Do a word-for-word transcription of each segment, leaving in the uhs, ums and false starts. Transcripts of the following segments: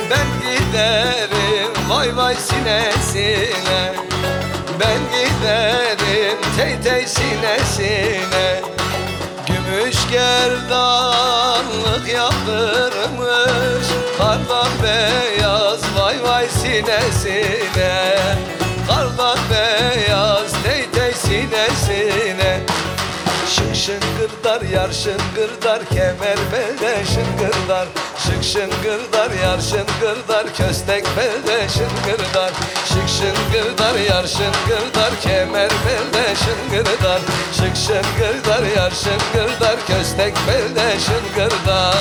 Ben giderim vay vay sinesine, ben giderim tey tey sinesine. Gümüş gerdanlık yaptırmış, kardan beyaz vay vay sinesine, kardan beyaz tey tey sinesine. Şık şıngırdar yar şıngırdar, kemer belde şıngırdar. Şık şıngırdar yar şıngırdar, köstek belde şıngırdar. Şık şıngırdar yar şıngırdar, kemer belde şıngırdar. Şık şıngırdar yar şıngırdar, köstek belde şıngırdar.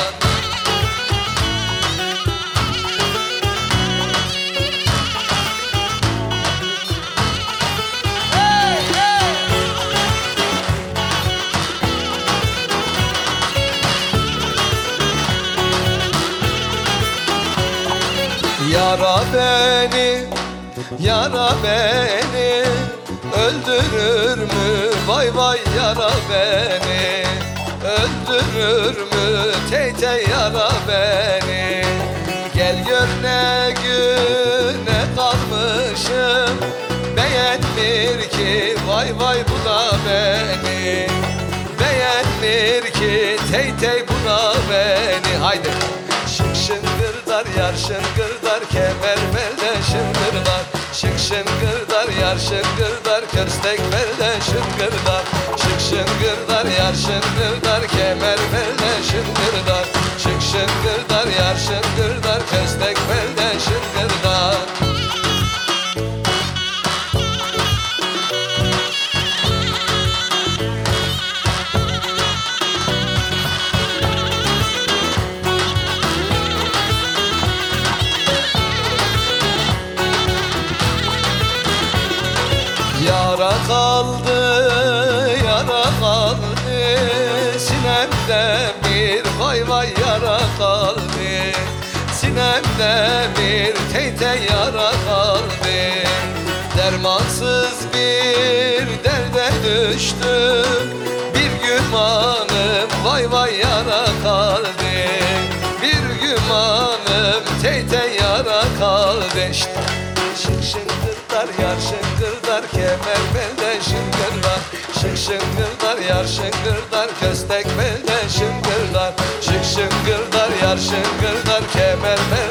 Yara beni, yara beni öldürür mü? Vay vay yara beni öldürür mü? Tey tey yara beni. Gel gör ne güne kalmışım, beğenmir ki vay vay bu da beni. Beğenmir ki tey tey bu da beni. Haydi. Şık şıngırdar yar şıngırdar, kemer belde şıngırdar. Şık şıngırdar yar şıngırdar, köstek belde şıngırdar. Şık şıngırdar yar şıngırdar, kemer belde şıngırdar. Şık şıngırdar yar şıngırdar, köstek belde şıngırdar. Yara kaldı, yara kaldı sinemde bir vay vay yara kaldı. Sinemde bir tey tey yara kaldı. Dermansız bir derde düştüm, bir gümanım vay vay yara kaldı. Bir gümanım tey tey yara kaldı. Şşt. Şık şıngırdar yar şıngırdar, kemer belde şıngırdar. Şık şıngırdar yar şıngırdar, köstek belde şıngırdar. Şık şıngırdar yar şıngırdar, kemer belde